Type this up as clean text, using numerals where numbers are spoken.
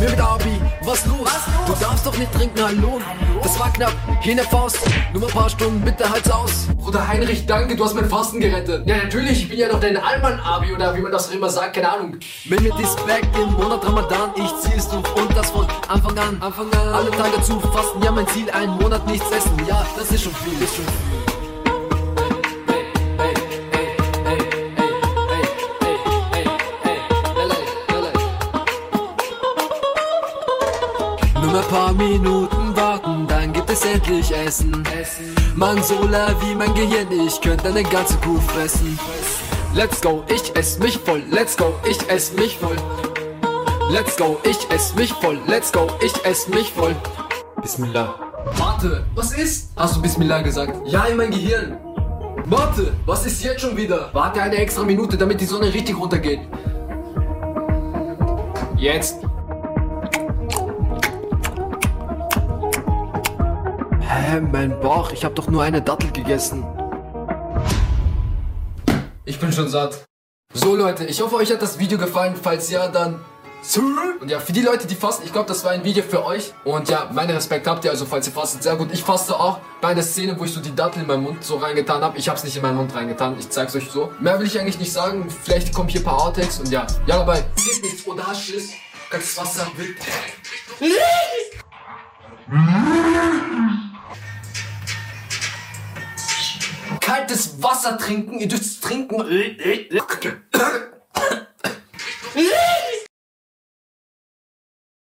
mit Abi, was los? Du darfst doch nicht trinken, hallo? Das war knapp, hier in der Faust. Nur mal ein paar Stunden, bitte halt's aus. Bruder Heinrich, danke, du hast mein Fasten gerettet. Ja, natürlich, ich bin ja noch dein Allmann-Abi oder wie man das auch immer sagt, keine Ahnung. Bin mit Respekt im Monat Ramadan, ich zieh's durch und das von Anfang an. Alle Tage zu fasten, ja mein Ziel, einen Monat nichts essen. Ja, das ist schon viel, Nur ein paar Minuten warten, dann gibt es endlich Essen. Mann, so leer wie mein Gehirn, ich könnte eine ganze Kuh fressen. Let's go, ich ess mich voll, let's go, ich ess mich voll. Let's go, ich ess mich voll, let's go, ich ess mich voll. Bismillah. Warte, was ist? Hast du Bismillah gesagt? Ja, in mein Gehirn. Warte, was ist jetzt schon wieder? Warte eine extra Minute, damit die Sonne richtig runtergeht. Jetzt. Hä, mein Bauch, ich hab doch nur eine Dattel gegessen. Ich bin schon satt. So Leute, ich hoffe euch hat das Video gefallen. Falls ja, dann... Und ja, für die Leute, die fasten, ich glaube, das war ein Video für euch. Und ja, meine Respekt habt ihr, also falls ihr fastet, sehr gut. Ich faste auch bei einer Szene, wo ich so die Dattel in meinen Mund so reingetan habe. Ich habe es nicht in meinen Mund reingetan, ich zeig's euch so. Mehr will ich eigentlich nicht sagen, vielleicht kommen hier ein paar Outtakes und ja. Ja, dabei, seht nichts oder Schiss, kaltes Wasser, wild. Kaltes Wasser trinken, ihr dürft trinken.